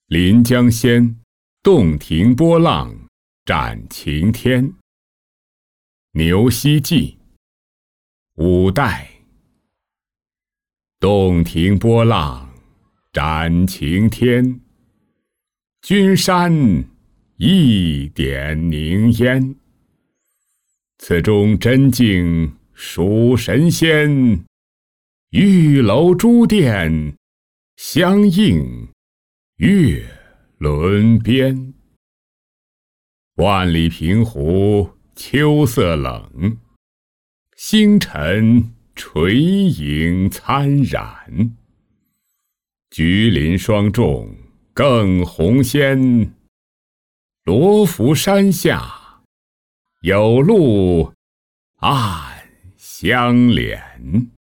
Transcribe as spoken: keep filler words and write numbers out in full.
临江仙，洞庭波浪展晴天。牛希济，五代。洞庭波浪展晴天，君山一点凝烟。此中真境属神仙，玉楼珠殿相映月轮边。万里平湖秋色冷，星辰垂影参染。菊林双众更红鲜，罗浮山下有路暗相连。